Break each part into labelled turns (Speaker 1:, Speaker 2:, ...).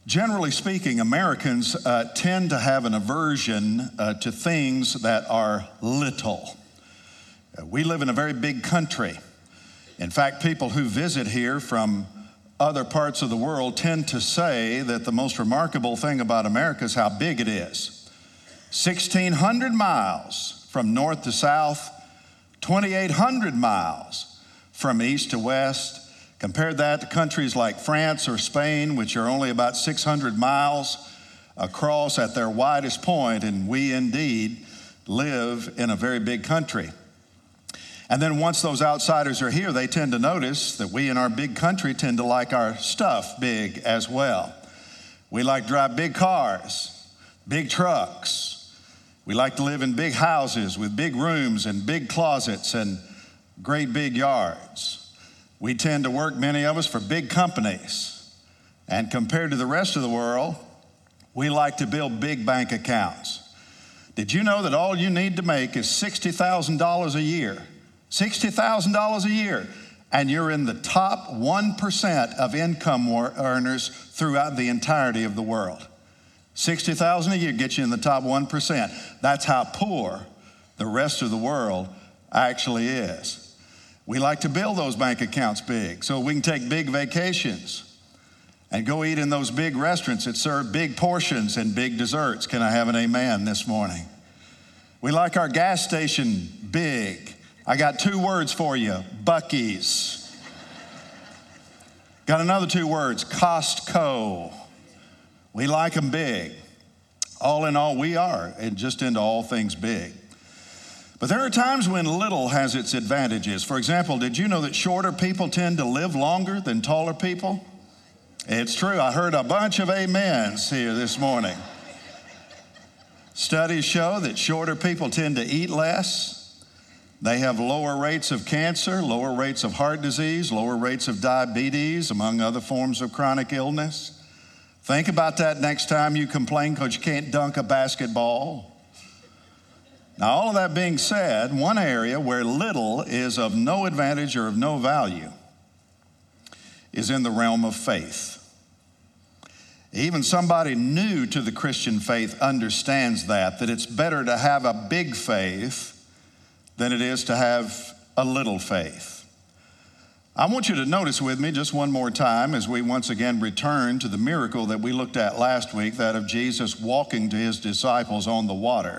Speaker 1: Generally speaking, Americans tend to have an aversion to things that are little. We live in a very big country. In fact, people who visit here from other parts of the world tend to say that the most remarkable thing about America is how big it is. 1,600 miles from north to south, 2,800 miles from east to west. Compare that to countries like France or Spain, which are only about 600 miles across at their widest point, and we indeed live in a very big country. And then once those outsiders are here, they tend to notice that we in our big country tend to like our stuff big as well. We like to drive big cars, big trucks. We like to live in big houses with big rooms and big closets and great big yards. We tend to work, many of us, for big companies. And compared to the rest of the world, we like to build big bank accounts. Did you know that all you need to make is $60,000 a year? $60,000 a year. And you're in the top 1% of income earners throughout the entirety of the world. $60,000 a year gets you in the top 1%. That's how poor the rest of the world actually is. We like to build those bank accounts big so we can take big vacations and go eat in those big restaurants that serve big portions and big desserts. Can I have an amen this morning? We like our gas station big. I got 2 words for you, Buc-ee's. Got another 2 words, Costco. We like them big. All in all, we are just into all things big. But there are times when little has its advantages. For example, did you know that shorter people tend to live longer than taller people? It's true. I heard a bunch of amens here this morning. Studies show that shorter people tend to eat less. They have lower rates of cancer, lower rates of heart disease, lower rates of diabetes, among other forms of chronic illness. Think about that next time you complain because you can't dunk a basketball. Now, all of that being said, one area where little is of no advantage or of no value is in the realm of faith. Even somebody new to the Christian faith understands that it's better to have a big faith than it is to have a little faith. I want you to notice with me just one more time as we once again return to the miracle that we looked at last week, that of Jesus walking to his disciples on the water.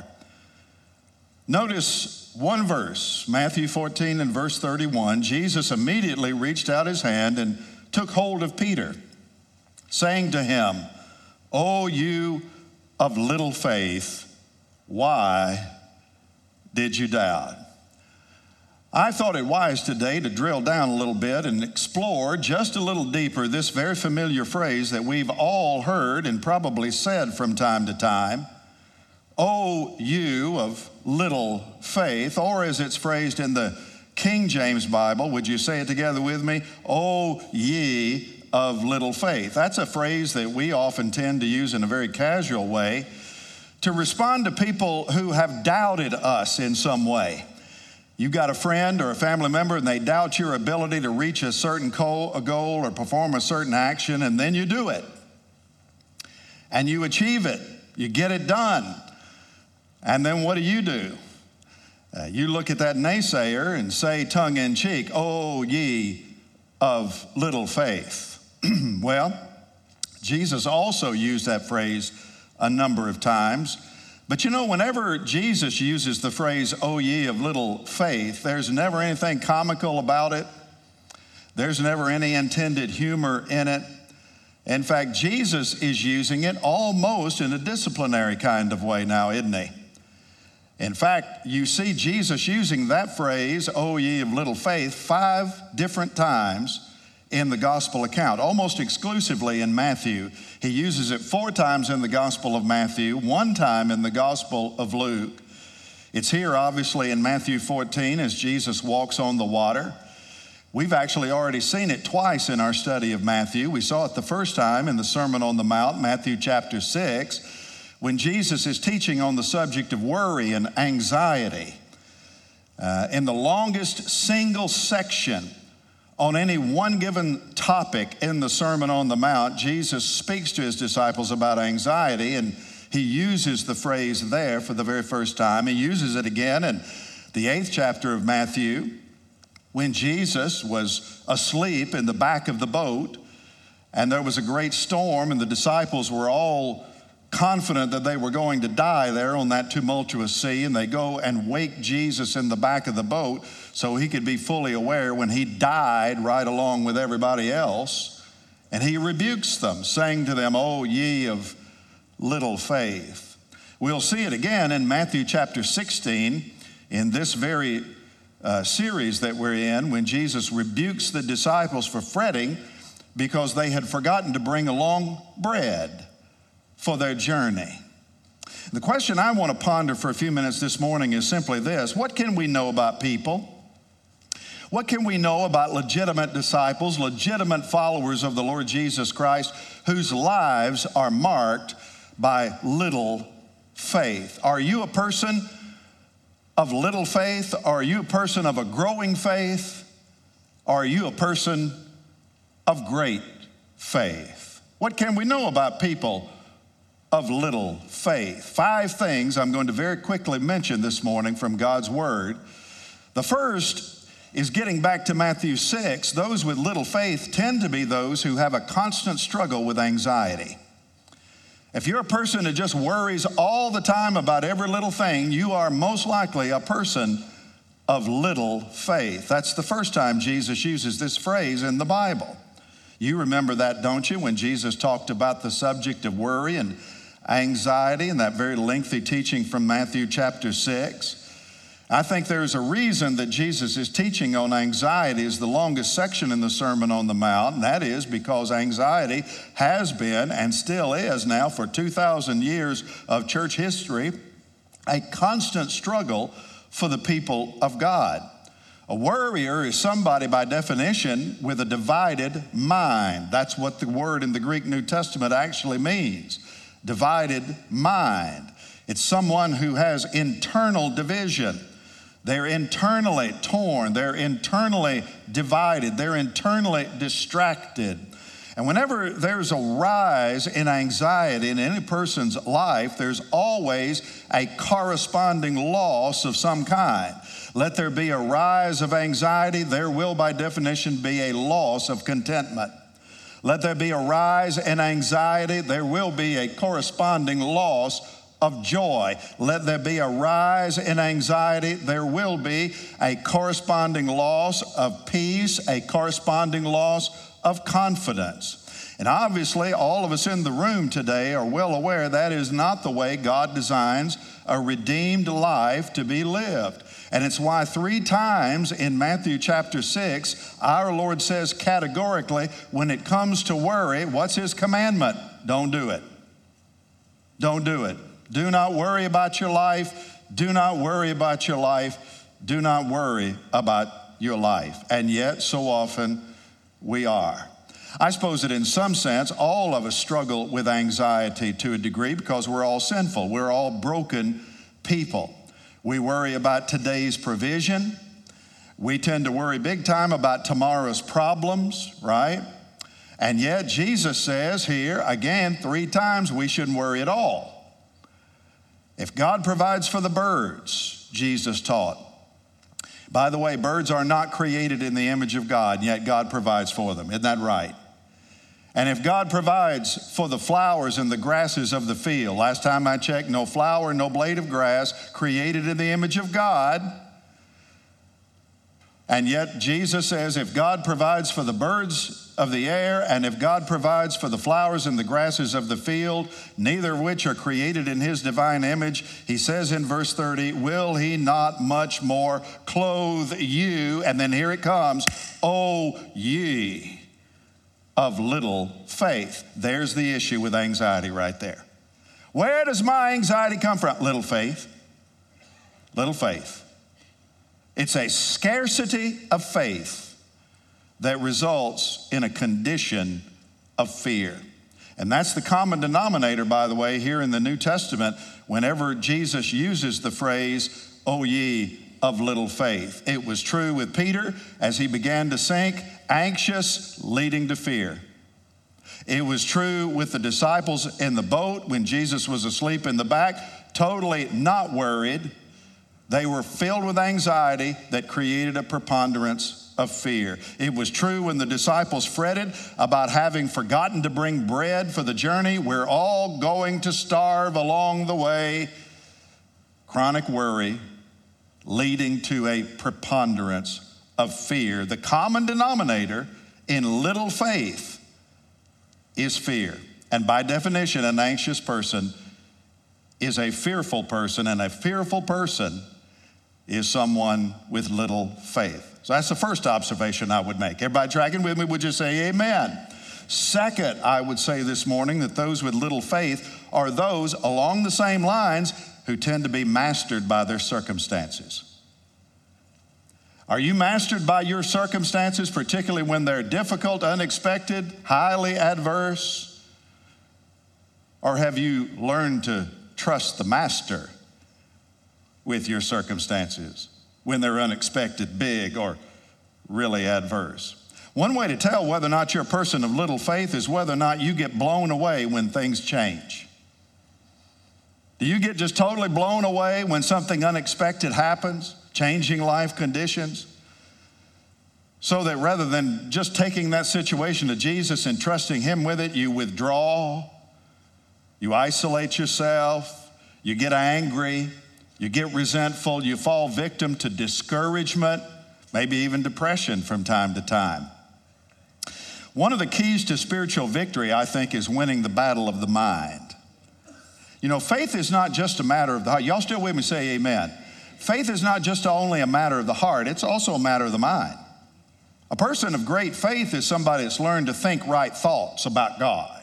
Speaker 1: Notice one verse, Matthew 14 and verse 31. Jesus immediately reached out his hand and took hold of Peter, saying to him, "O you of little faith, why did you doubt?" I thought it wise today to drill down a little bit and explore just a little deeper this very familiar phrase that we've all heard and probably said from time to time. O you of little faith, or as it's phrased in the King James Bible, would you say it together with me? O ye of little faith. That's a phrase that we often tend to use in a very casual way to respond to people who have doubted us in some way. You've got a friend or a family member and they doubt your ability to reach a certain goal or perform a certain action, and then you do it. And you achieve it. You get it done. And then what do? You look at that naysayer and say tongue-in-cheek, "O ye of little faith." Well, Jesus also used that phrase a number of times. But you know, whenever Jesus uses the phrase, "O ye of little faith," there's never anything comical about it. There's never any intended humor in it. In fact, Jesus is using it almost in a disciplinary kind of way now, isn't he? In fact, you see Jesus using that phrase, "O ye of little faith," 5 different times in the gospel account, almost exclusively in Matthew. He uses it 4 times in the Gospel of Matthew, 1 time in the Gospel of Luke. It's here, obviously, in Matthew 14 as Jesus walks on the water. We've actually already seen it twice in our study of Matthew. We saw it the first time in the Sermon on the Mount, Matthew chapter 6, when Jesus is teaching on the subject of worry and anxiety. In the longest single section On any one given topic in the Sermon on the Mount, Jesus speaks to his disciples about anxiety, and he uses the phrase there for the very first time. He uses it again in the 8th chapter of Matthew when Jesus was asleep in the back of the boat, and there was a great storm, and the disciples were all confident that they were going to die there on that tumultuous sea, and they go and wake Jesus in the back of the boat so he could be fully aware when he died right along with everybody else. And he rebukes them, saying to them, "O ye of little faith." We'll see it again in Matthew chapter 16 in this very series that we're in, when Jesus rebukes the disciples for fretting because they had forgotten to bring along bread for their journey. The question I want to ponder for a few minutes this morning is simply this: what can we know about people? What can we know about legitimate disciples, legitimate followers of the Lord Jesus Christ, whose lives are marked by little faith? Are you a person of little faith? Are you a person of a growing faith? Are you a person of great faith? What can we know about people of little faith? 5 things I'm going to very quickly mention this morning from God's Word. The first is getting back to Matthew 6. Those with little faith tend to be those who have a constant struggle with anxiety. If you're a person that just worries all the time about every little thing, you are most likely a person of little faith. That's the first time Jesus uses this phrase in the Bible. You remember that, don't you, when Jesus talked about the subject of worry and anxiety in that very lengthy teaching from Matthew chapter 6. I think there's a reason that Jesus is teaching on anxiety is the longest section in the Sermon on the Mount, and that is because anxiety has been and still is now for 2,000 years of church history a constant struggle for the people of God. A worrier is somebody by definition with a divided mind. That's what the word in the Greek New Testament actually means. Divided mind. It's someone who has internal division. They're internally torn. They're internally divided. They're internally distracted. And whenever there's a rise in anxiety in any person's life, there's always a corresponding loss of some kind. Let there be a rise of anxiety, there will by definition be a loss of contentment. Let there be a rise in anxiety, there will be a corresponding loss of joy. Let there be a rise in anxiety, there will be a corresponding loss of peace, a corresponding loss of confidence. And obviously, all of us in the room today are well aware that is not the way God designs a redeemed life to be lived. And it's why 3 times in Matthew chapter 6, our Lord says categorically, when it comes to worry, what's his commandment? Don't do it. Don't do it. Do not worry about your life. Do not worry about your life. Do not worry about your life. And yet, so often, we are. I suppose that in some sense, all of us struggle with anxiety to a degree because we're all sinful. We're all broken people. We worry about today's provision. We tend to worry big time about tomorrow's problems, right? And yet, Jesus says here, again, 3 times, we shouldn't worry at all. If God provides for the birds, Jesus taught. By the way, birds are not created in the image of God, yet God provides for them. Isn't that right? And if God provides for the flowers and the grasses of the field, last time I checked, no flower, no blade of grass created in the image of God. And yet Jesus says if God provides for the birds of the air and if God provides for the flowers and the grasses of the field, neither of which are created in his divine image, he says in verse 30, will he not much more clothe you? And then here it comes, O ye of little faith. There's the issue with anxiety right there. Where does my anxiety come from? Little faith. Little faith. It's a scarcity of faith that results in a condition of fear. And that's the common denominator, by the way, here in the New Testament, whenever Jesus uses the phrase, O ye of little faith. It was true with Peter as he began to sink, anxious leading to fear. It was true with the disciples in the boat when Jesus was asleep in the back, totally not worried. They were filled with anxiety that created a preponderance of fear. It was true when the disciples fretted about having forgotten to bring bread for the journey. We're all going to starve along the way. Chronic worry leading to a preponderance of fear. The common denominator in little faith is fear. And by definition, an anxious person is a fearful person, and a fearful person is someone with little faith. So that's the first observation I would make. Everybody tracking with me, would you say amen? Second, I would say this morning that those with little faith are those along the same lines who tend to be mastered by their circumstances. Are you mastered by your circumstances, particularly when they're difficult, unexpected, highly adverse? Or have you learned to trust the master with your circumstances when they're unexpected, big, or really adverse? One way to tell whether or not you're a person of little faith is whether or not you get blown away when things change. Do you get just totally blown away when something unexpected happens, changing life conditions? So that rather than just taking that situation to Jesus and trusting Him with it, you withdraw, you isolate yourself, you get angry, you get resentful, you fall victim to discouragement, maybe even depression from time to time. One of the keys to spiritual victory, I think, is winning the battle of the mind. You know, faith is not just a matter of the heart. Y'all still with me? Say amen. Faith is not just only a matter of the heart, it's also a matter of the mind. A person of great faith is somebody that's learned to think right thoughts about God.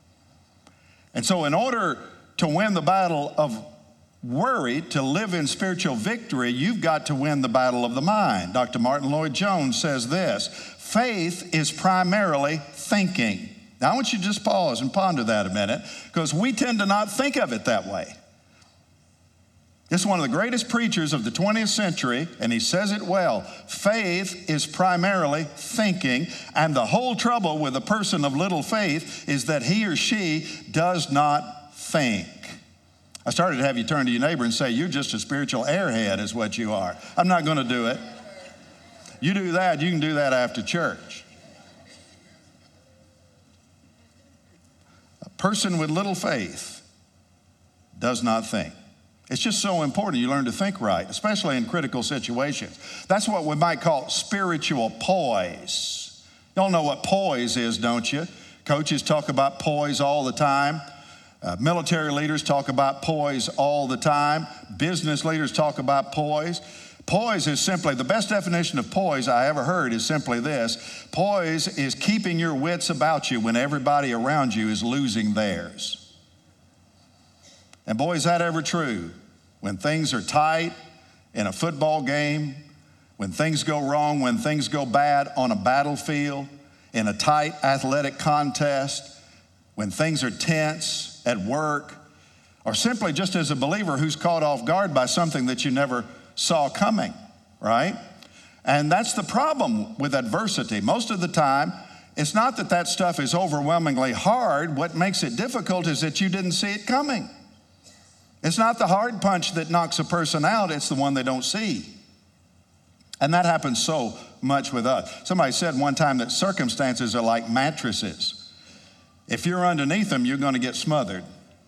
Speaker 1: And so in order to win the battle of worry, to live in spiritual victory, you've got to win the battle of the mind. Dr. Martin Lloyd-Jones says this: faith is primarily thinking. Now I want you to just pause and ponder that a minute, because we tend to not think of it that way. This is one of the greatest preachers of the 20th century, and he says it well. Faith is primarily thinking, and the whole trouble with a person of little faith is that he or she does not think. I started to have you turn to your neighbor and say, you're just a spiritual airhead is what you are. I'm not going to do it. You do that, you can do that after church. A person with little faith does not think. It's just so important you learn to think right, especially in critical situations. That's what we might call spiritual poise. Y'all know what poise is, don't you? Coaches talk about poise all the time. Military leaders talk about poise all the time. Business leaders talk about poise. Poise is simply, the best definition of poise I ever heard is simply this: poise is keeping your wits about you when everybody around you is losing theirs. And boy, is that ever true. When things are tight in a football game, when things go wrong, when things go bad on a battlefield, in a tight athletic contest, when things are tense at work, or simply just as a believer who's caught off guard by something that you never saw coming, right? And that's the problem with adversity. Most of the time, it's not that that stuff is overwhelmingly hard. What makes it difficult is that you didn't see it coming. It's not the hard punch that knocks a person out, it's the one they don't see. And that happens so much with us. Somebody said one time that circumstances are like mattresses. If you're underneath them, you're going to get smothered.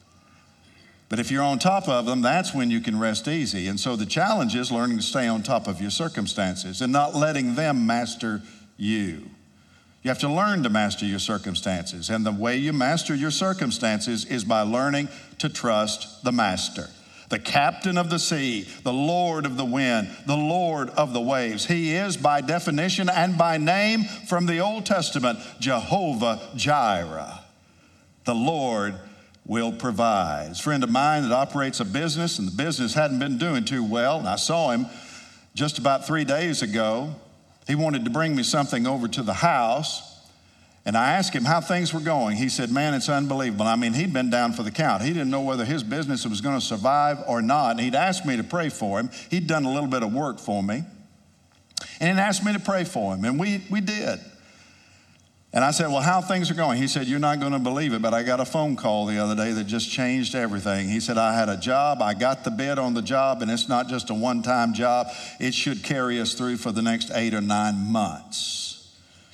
Speaker 1: But if you're on top of them, that's when you can rest easy. And so the challenge is learning to stay on top of your circumstances and not letting them master you. You have to learn to master your circumstances. And the way you master your circumstances is by learning to trust the master, the captain of the sea, the Lord of the wind, the Lord of the waves. He is, by definition and by name from the Old Testament, Jehovah Jireh. The Lord will provide. A friend of mine that operates a business, and the business hadn't been doing too well, and I saw him just about 3 days ago. He wanted to bring me something over to the house, and I asked him how things were going. He said, man, it's unbelievable. I mean, he'd been down for the count. He didn't know whether his business was going to survive or not, and he'd asked me to pray for him. He'd done a little bit of work for me, and he asked me to pray for him, and we did. And I said, well, how things are going? He said, you're not going to believe it, but I got a phone call the other day that just changed everything. He said, I had a job, I got the bid on the job, and it's not just a one-time job. It should carry us through for the next 8 or 9 months.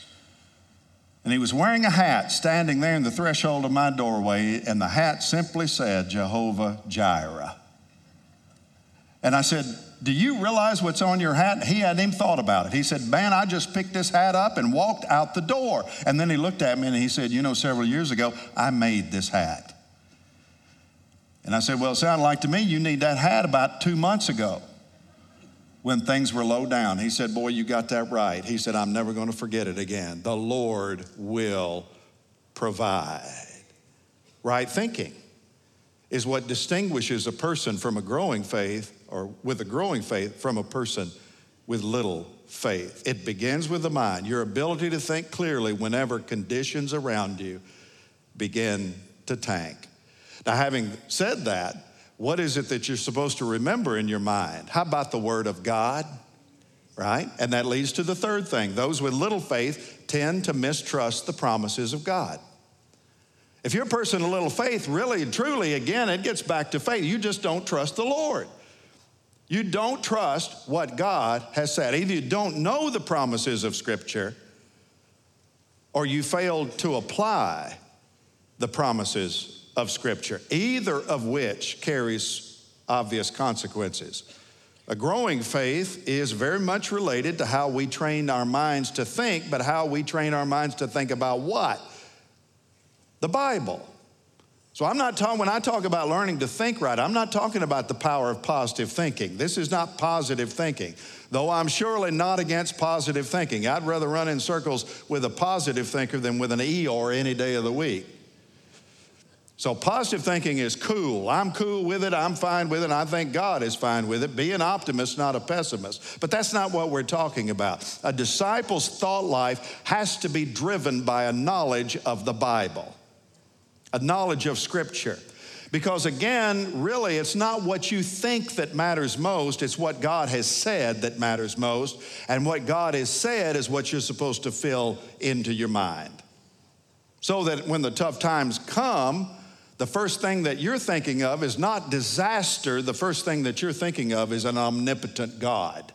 Speaker 1: And he was wearing a hat, standing there in the threshold of my doorway, and the hat simply said, Jehovah Jireh. And I said, do you realize what's on your hat? He hadn't even thought about it. He said, man, I just picked this hat up and walked out the door. And then he looked at me and he said, you know, several years ago, I made this hat. And I said, well, it sounded like to me you need that hat about 2 months ago when things were low down. He said, boy, you got that right. He said, I'm never going to forget it again. The Lord will provide. Right thinking is what distinguishes a person from a growing faith, or with a growing faith, from a person with little faith. It begins with the mind, your ability to think clearly whenever conditions around you begin to tank. Now, having said that, what is it that you're supposed to remember in your mind? How about the Word of God, right? And that leads to the third thing. Those with little faith tend to mistrust the promises of God. If you're a person of little faith, really and truly, again, it gets back to faith. You just don't trust the Lord. You don't trust what God has said. Either you don't know the promises of Scripture, or you failed to apply the promises of Scripture, either of which carries obvious consequences. A growing faith is very much related to how we train our minds to think, but how we train our minds to think about what? The Bible. So I'm not talking, when I talk about learning to think right, I'm not talking about the power of positive thinking. This is not positive thinking, though I'm surely not against positive thinking. I'd rather run in circles with a positive thinker than with an Eeyore any day of the week. So positive thinking is cool. I'm cool with it. I'm fine with it. And I think God is fine with it. Be an optimist, not a pessimist. But that's not what we're talking about. A disciple's thought life has to be driven by a knowledge of the Bible, a knowledge of Scripture. Because again, really, it's not what you think that matters most. It's what God has said that matters most. And what God has said is what you're supposed to fill into your mind. So that when the tough times come, the first thing that you're thinking of is not disaster. The first thing that you're thinking of is an omnipotent God.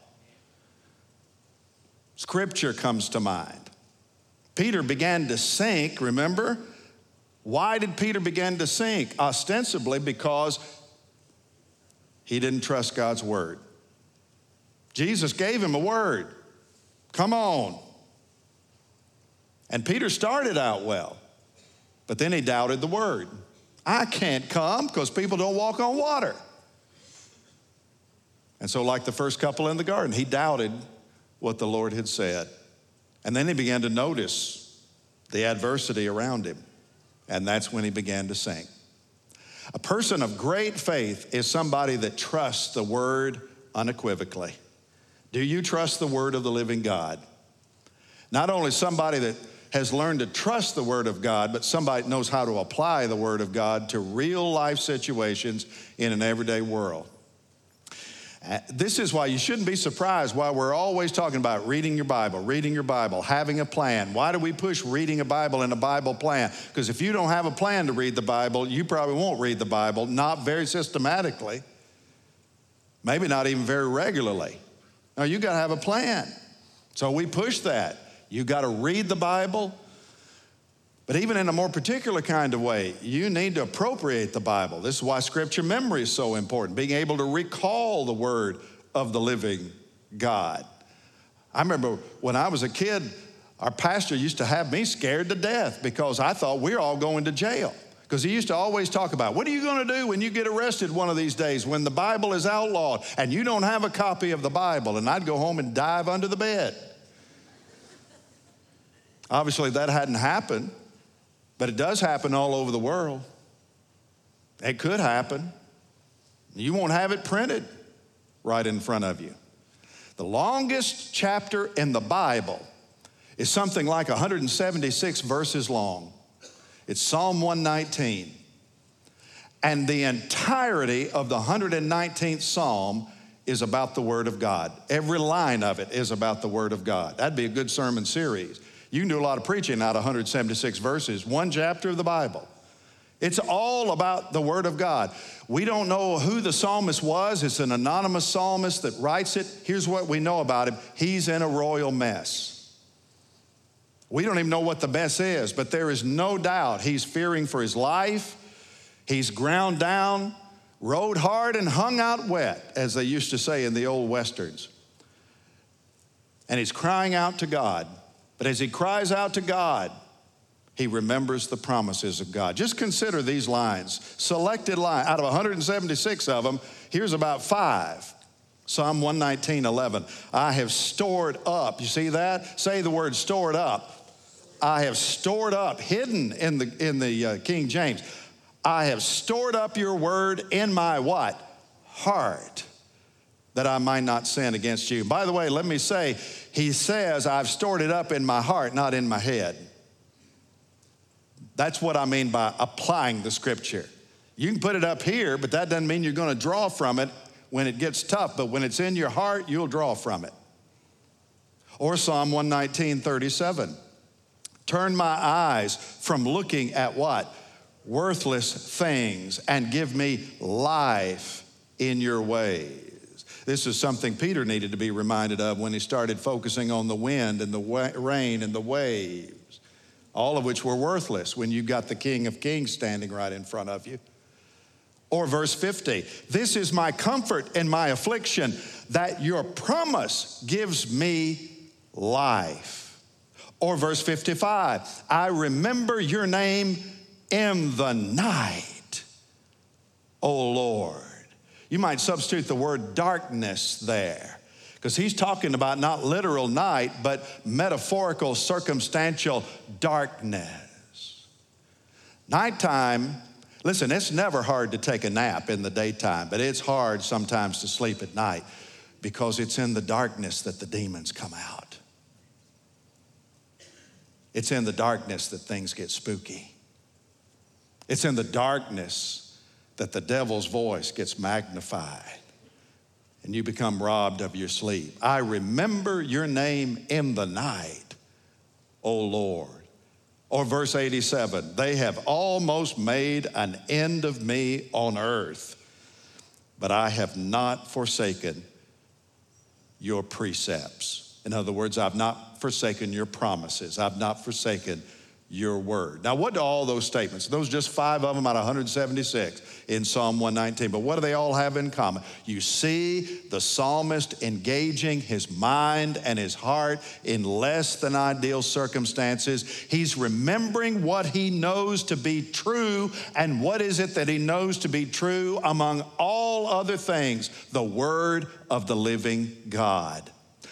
Speaker 1: Scripture comes to mind. Peter began to sink, remember? Why did Peter begin to sink? Ostensibly because he didn't trust God's word. Jesus gave him a word. Come on. And Peter started out well, but then he doubted the word. I can't come because people don't walk on water. And so like the first couple in the garden, he doubted what the Lord had said. And then he began to notice the adversity around him. And that's when he began to sink. A person of great faith is somebody that trusts the word unequivocally. Do you trust the word of the living God? Not only somebody that has learned to trust the word of God, but somebody that knows how to apply the word of God to real life situations in an everyday world. This is why you shouldn't be surprised why we're always talking about reading your Bible, having a plan. Why do we push reading a Bible and a Bible plan? Because if you don't have a plan to read the Bible, you probably won't read the Bible, not very systematically, maybe not even very regularly. No, you got to have a plan. So we push that. You got to read the Bible. But even in a more particular kind of way, you need to appropriate the Bible. This is why Scripture memory is so important, being able to recall the word of the living God. I remember when I was a kid, our pastor used to have me scared to death because I thought we were all going to jail. Because he used to always talk about, what are you going to do when you get arrested one of these days when the Bible is outlawed and you don't have a copy of the Bible? And I'd go home and dive under the bed. Obviously, that hadn't happened, but it does happen all over the world. It could happen. You won't have it printed right in front of you. The longest chapter in the Bible is something like 176 verses long. It's Psalm 119. And the entirety of the 119th Psalm is about the Word of God. Every line of it is about the Word of God. That'd be a good sermon series. You can do a lot of preaching out of 176 verses, one chapter of the Bible. It's all about the Word of God. We don't know who the psalmist was. It's an anonymous psalmist that writes it. Here's what we know about him. He's in a royal mess. We don't even know what the mess is, but there is no doubt he's fearing for his life. He's ground down, rode hard, and hung out wet, as they used to say in the old Westerns. And he's crying out to God. But as he cries out to God, he remembers the promises of God. Just consider these lines, selected lines. Out of 176 of them, here's about 5. Psalm 119:11. I have stored up. You see that? Say the word stored up. I have stored up, hidden in the King James. I have stored up your word in my what? Heart, that I might not sin against you. By the way, let me say, he says, I've stored it up in my heart, not in my head. That's what I mean by applying the scripture. You can put it up here, but that doesn't mean you're going to draw from it when it gets tough. But when it's in your heart, you'll draw from it. Or Psalm 119:37. Turn my eyes from looking at what? Worthless things, and give me life in your ways. This is something Peter needed to be reminded of when he started focusing on the wind and the rain and the waves, all of which were worthless when you've got the King of Kings standing right in front of you. Or verse 50, this is my comfort in my affliction, that your promise gives me life. Or verse 55, I remember your name in the night, O Lord. You might substitute the word darkness there, because he's talking about not literal night, but metaphorical, circumstantial darkness. Nighttime, listen, it's never hard to take a nap in the daytime, but it's hard sometimes to sleep at night because it's in the darkness that the demons come out. It's in the darkness that things get spooky. It's in the darkness that the devil's voice gets magnified and you become robbed of your sleep. I remember your name in the night, O Lord. Or verse 87, they have almost made an end of me on earth, but I have not forsaken your precepts. In other words, I've not forsaken your promises. I've not forsaken your word. Now, what do all those statements, those just 5 of them out of 176 in Psalm 119, but what do they all have in common? You see the psalmist engaging his mind and his heart in less than ideal circumstances. He's remembering what he knows to be true, and what is it that he knows to be true among all other things? The word of the living God.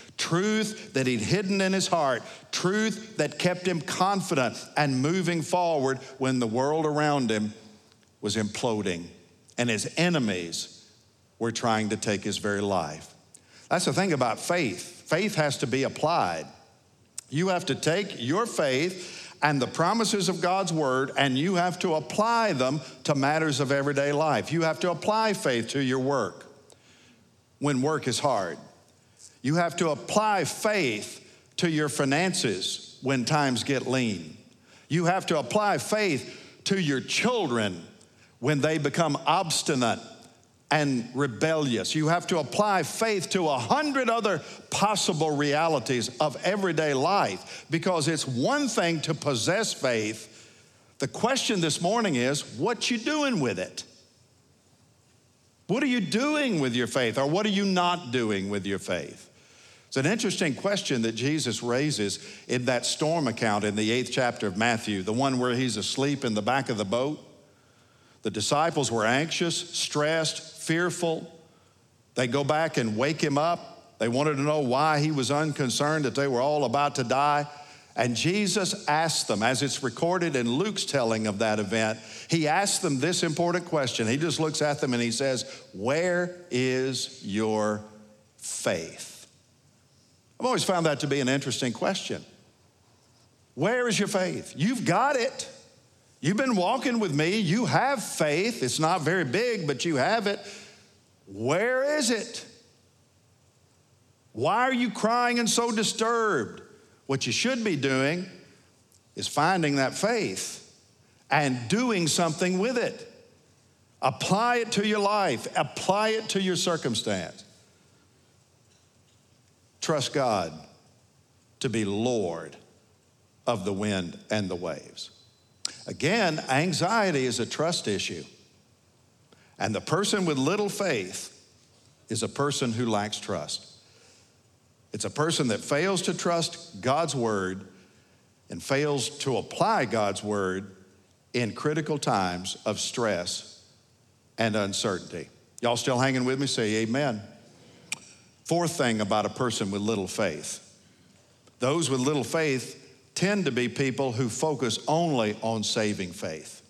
Speaker 1: Truth that he'd hidden in his heart, truth that kept him confident and moving forward when the world around him was imploding and his enemies were trying to take his very life. That's the thing about faith. Faith has to be applied. You have to take your faith and the promises of God's word, and you have to apply them to matters of everyday life. You have to apply faith to your work when work is hard. You have to apply faith to your finances when times get lean. You have to apply faith to your children when they become obstinate and rebellious. You have to apply faith to 100 other possible realities of everyday life, because it's one thing to possess faith. The question this morning is, what you doing with it? What are you doing with your faith, or what are you not doing with your faith? It's an interesting question that Jesus raises in that storm account in the 8th chapter of Matthew, the one where he's asleep in the back of the boat. The disciples were anxious, stressed, fearful. They go back and wake him up. They wanted to know why he was unconcerned, that they were all about to die. And Jesus asked them, as it's recorded in Luke's telling of that event, he asked them this important question. He just looks at them and he says, where is your faith? I've always found that to be an interesting question. Where is your faith? You've got it. You've been walking with me. You have faith. It's not very big, but you have it. Where is it? Why are you crying and so disturbed? What you should be doing is finding that faith and doing something with it. Apply it to your life. Apply it to your circumstance. Trust God to be Lord of the wind and the waves. Again, anxiety is a trust issue. And the person with little faith is a person who lacks trust. It's a person that fails to trust God's word and fails to apply God's word in critical times of stress and uncertainty. Y'all still hanging with me? Say amen. Fourth thing about a person with little faith. Those with little faith tend to be people who focus only on saving faith.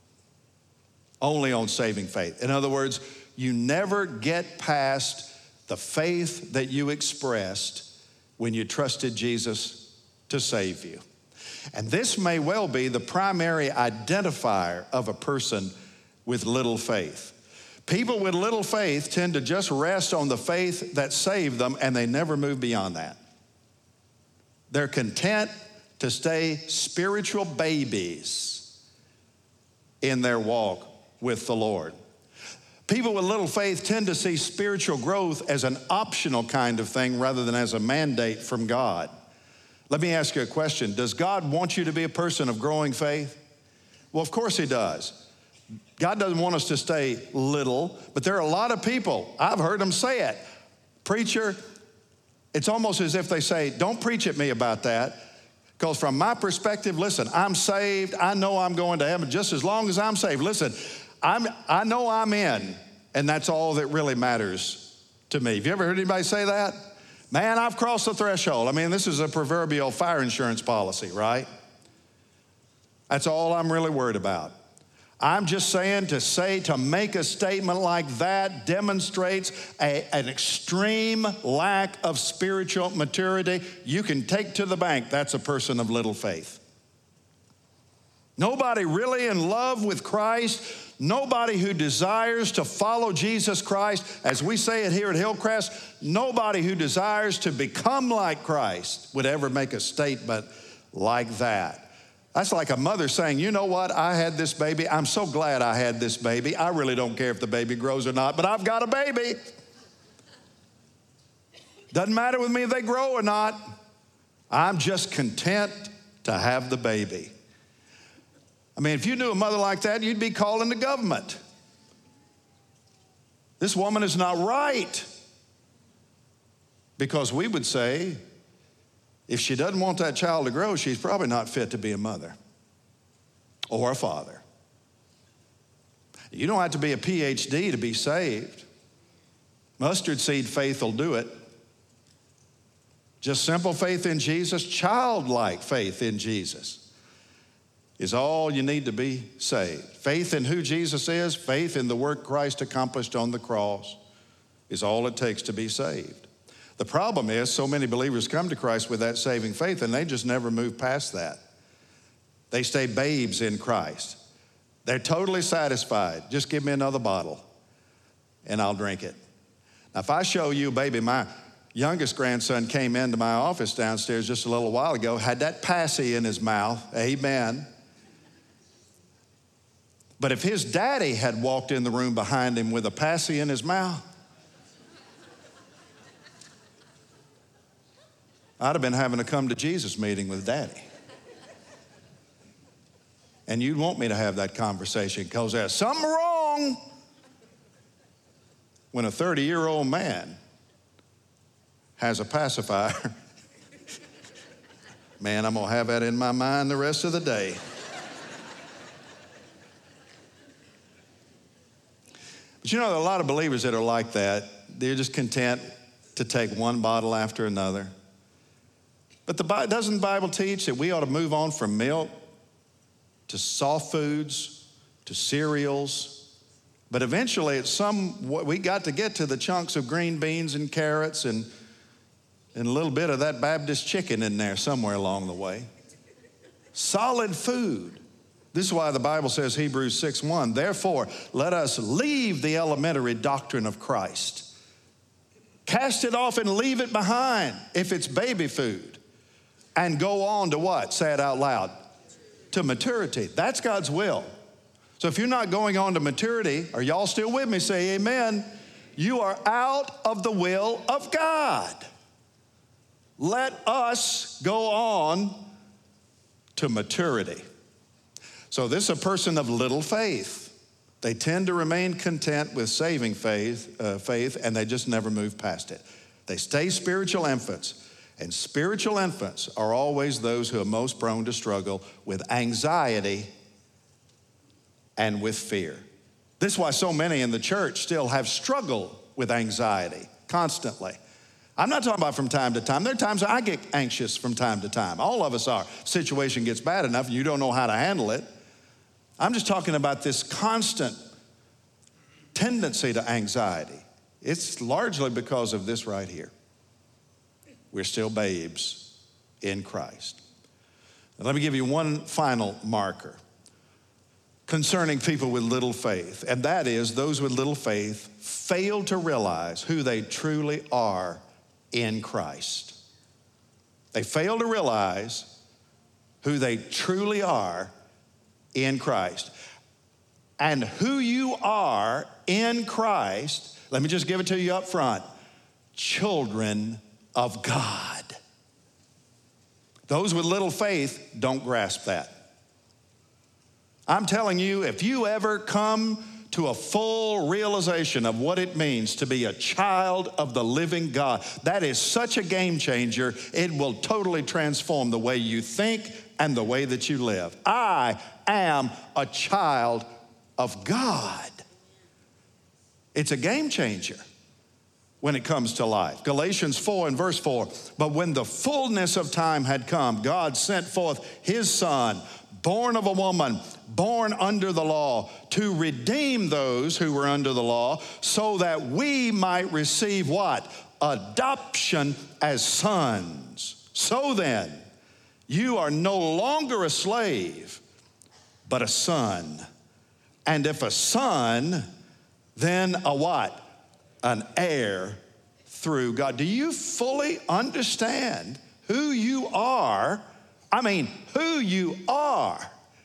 Speaker 1: Only on saving faith. In other words, you never get past the faith that you expressed when you trusted Jesus to save you. And this may well be the primary identifier of a person with little faith. People with little faith tend to just rest on the faith that saved them, and they never move beyond that. They're content to stay spiritual babies in their walk with the Lord. People with little faith tend to see spiritual growth as an optional kind of thing rather than as a mandate from God. Let me ask you a question. Does God want you to be a person of growing faith? Well, of course he does. God doesn't want us to stay little, but there are a lot of people, I've heard them say it. Preacher, it's almost as if they say, don't preach at me about that, because from my perspective, listen, I'm saved. I know I'm going to heaven just as long as I'm saved. Listen, I know I'm in, and that's all that really matters to me. Have you ever heard anybody say that? Man, I've crossed the threshold. I mean, this is a proverbial fire insurance policy, right? That's all I'm really worried about. I'm just saying to make a statement like that demonstrates an extreme lack of spiritual maturity. You can take to the bank, that's a person of little faith. Nobody really in love with Christ, nobody who desires to follow Jesus Christ, as we say it here at Hillcrest, nobody who desires to become like Christ would ever make a statement like that. That's like a mother saying, you know what, I had this baby. I'm so glad I had this baby. I really don't care if the baby grows or not, but I've got a baby. Doesn't matter with me if they grow or not. I'm just content to have the baby. I mean, if you knew a mother like that, you'd be calling the government. This woman is not right. Because we would say, if she doesn't want that child to grow, she's probably not fit to be a mother or a father. You don't have to be a PhD to be saved. Mustard seed faith will do it. Just simple faith in Jesus, childlike faith in Jesus is all you need to be saved. Faith in who Jesus is, faith in the work Christ accomplished on the cross is all it takes to be saved. The problem is so many believers come to Christ with that saving faith and they just never move past that. They stay babes in Christ. They're totally satisfied. Just give me another bottle and I'll drink it. Now, if I show you, baby, my youngest grandson came into my office downstairs just a little while ago, had that passy in his mouth, amen. But if his daddy had walked in the room behind him with a passy in his mouth, I'd have been having a come to Jesus meeting with daddy. And you'd want me to have that conversation because there's something wrong when a 30-year-old man has a pacifier. Man, I'm going to have that in my mind the rest of the day. But you know, there are a lot of believers that are like that. They're just content to take one bottle after another. But doesn't the Bible teach that we ought to move on from milk to soft foods, to cereals? But eventually we got to get to the chunks of green beans and carrots and a little bit of that Baptist chicken in there somewhere along the way. Solid food. This is why the Bible says, Hebrews 6:1, therefore, let us leave the elementary doctrine of Christ. Cast it off and leave it behind if it's baby food. and go on to what? Say it out loud. To maturity. That's God's will. So if you're not going on to maturity, are y'all still with me? Say amen. You are out of the will of God. Let us go on to maturity. So this is a person of little faith. They tend to remain content with saving faith, and they just never move past it. They stay spiritual infants, and spiritual infants are always those who are most prone to struggle with anxiety and with fear. This is why so many in the church still have struggled with anxiety constantly. I'm not talking about from time to time. There are times I get anxious from time to time. All of us are. Situation gets bad enough and you don't know how to handle it. I'm just talking about this constant tendency to anxiety. It's largely because of this right here. We're still babes in Christ. Now, let me give you one final marker concerning people with little faith, and that is those with little faith fail to realize who they truly are in Christ. They fail to realize who they truly are in Christ. And who you are in Christ, let me just give it to you up front, children of God. Those with little faith don't grasp that. I'm telling you, if you ever come to a full realization of what it means to be a child of the living God, that is such a game changer. It will totally transform the way you think and the way that you live. I am a child of God. It's a game changer when it comes to life. Galatians 4 and verse 4, but when the fullness of time had come, God sent forth his son, born of a woman, born under the law, to redeem those who were under the law, so that we might receive what? Adoption as sons. So then, you are no longer a slave, but a son. And if a son, then a what? An heir through God. Do you fully understand who you are? I mean, who you are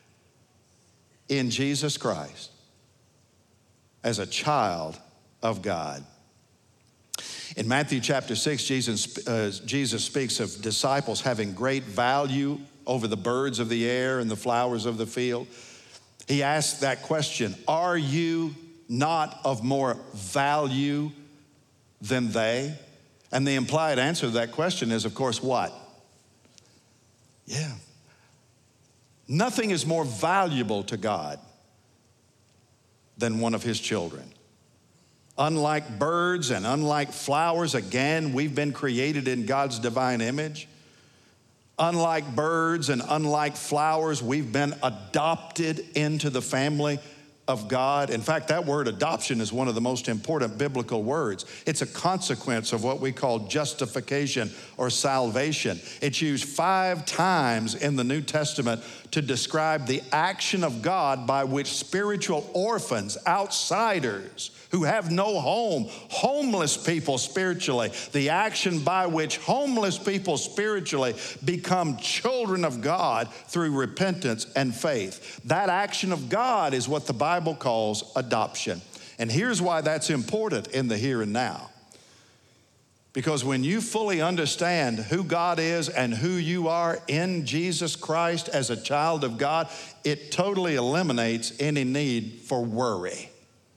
Speaker 1: in Jesus Christ as a child of God. In Matthew chapter 6, Jesus speaks of disciples having great value over the birds of the air and the flowers of the field. He asked that question, are you not of more value than they? And the implied answer to that question is, of course, what? Yeah. Nothing is more valuable to God than one of his children. Unlike birds and unlike flowers, again, we've been created in God's divine image. Unlike birds and unlike flowers, we've been adopted into the family of God. In fact, that word adoption is one of the most important biblical words. It's a consequence of what we call justification or salvation. It's used 5 times in the New Testament to describe the action of God by which spiritual orphans, outsiders who have no home, homeless people spiritually, the action by which homeless people spiritually become children of God through repentance and faith. That action of God is what the Bible calls adoption. And here's why that's important in the here and now. Because when you fully understand who God is and who you are in Jesus Christ as a child of God, it totally eliminates any need for worry.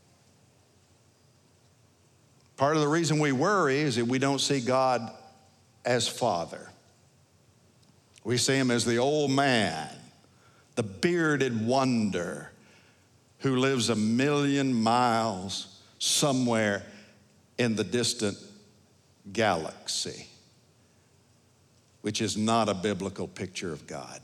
Speaker 1: Part of the reason we worry is that we don't see God as Father. We see him as the old man, the bearded wonder who lives 1,000,000 miles somewhere in the distant galaxy, which is not a biblical picture of God.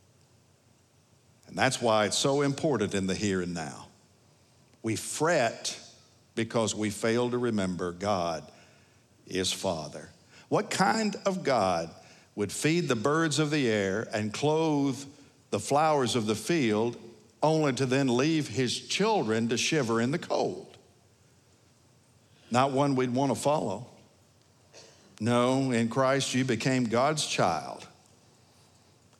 Speaker 1: And that's why it's so important in the here and now. We fret because we fail to remember God is Father. What kind of God would feed the birds of the air and clothe the flowers of the field only to then leave his children to shiver in the cold? Not one we'd want to follow. No, in Christ you became God's child.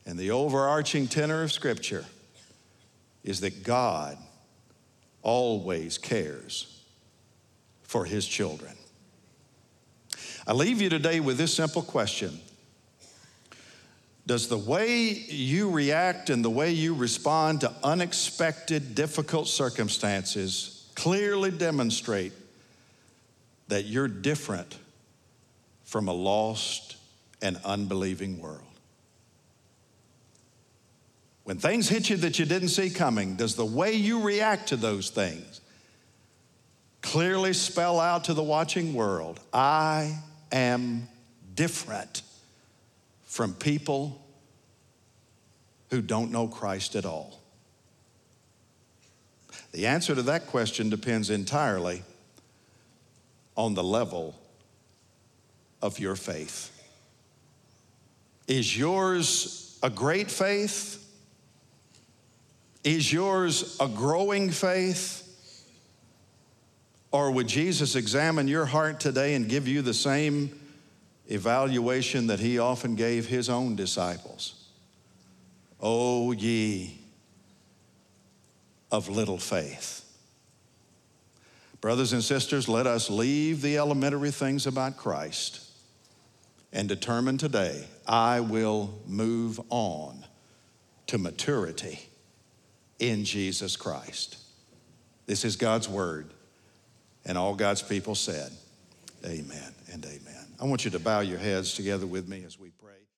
Speaker 1: And the overarching tenor of Scripture is that God always cares for his children. I leave you today with this simple question. Does the way you react and the way you respond to unexpected, difficult circumstances clearly demonstrate that you're different from a lost and unbelieving world? When things hit you that you didn't see coming, does the way you react to those things clearly spell out to the watching world, I am different from people who don't know Christ at all? The answer to that question depends entirely on the level of your faith. Is yours a great faith? Is yours a growing faith? Or would Jesus examine your heart today and give you the same evaluation that he often gave his own disciples? O ye of little faith. Brothers and sisters, let us leave the elementary things about Christ and determine today, I will move on to maturity in Jesus Christ. This is God's word, and all God's people said, amen and amen. I want you to bow your heads together with me as we pray.